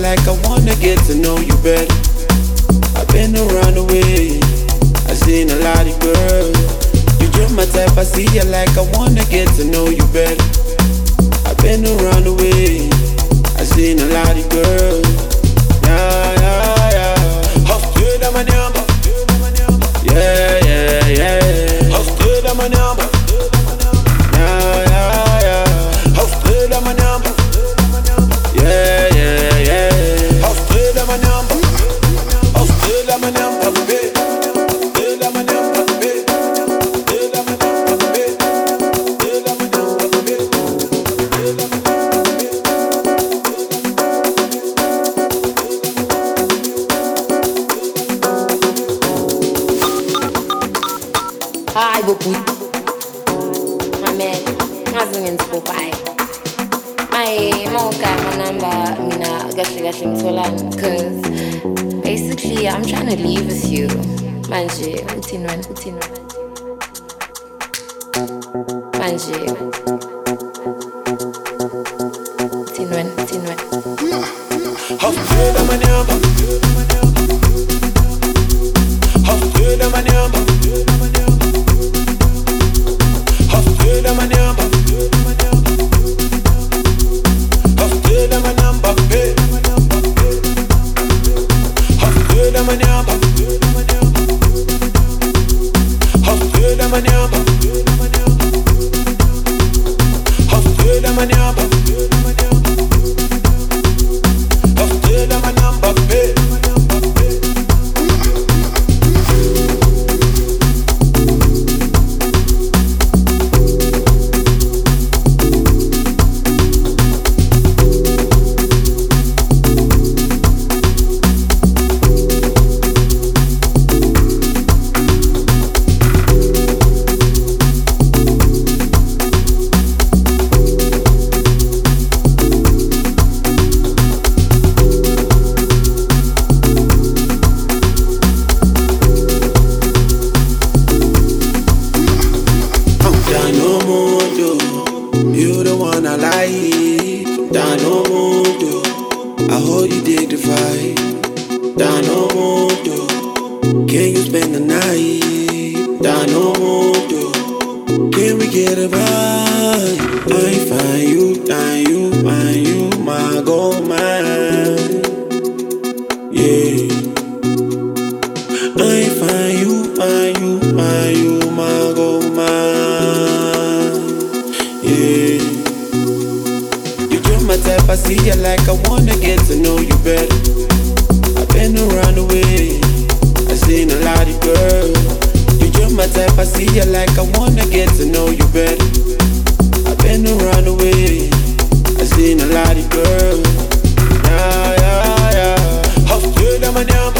like I wanna get to know you better. I've been around the way, I've seen a lot of girls. You're my type, I see you like I wanna get to know you better. I've been around the way, I've seen a lot of girls. Yeah, yeah, yeah. How good am I number? Yeah, yeah, yeah. How good am I number? Yeah, yeah, yeah. How good am I number? Yeah, yeah, yeah. How good am I number? How good am I number, baby? Ai, beaucoup. Amen. Ngazingeni sipopai. My number, mina gahle ngitholani, cause basically I'm trying to leave with you. Manje, uthini wena. Manje. Uthini wena. How good am I number? How good am I number? How good am I number? How good am I number, babe? How good am I number? How good am I number? How good am I number? How good am I number, babe? You the one I like, Dano Mundo. I hold you dignified, Dano Mundo. Can you spend the night, Dano Mundo? Can we get a vibe? I find you, my gold mine. Yeah. I find you, my gold mine. Yeah. You're my type, I see you like I wanna get to know you better. I've been around the way, I've seen a lot of girls. You're my type, I see you like I wanna get to know you better. I've been around the way, I've seen a lot of girls. Yeah, yeah, yeah. How good am I number?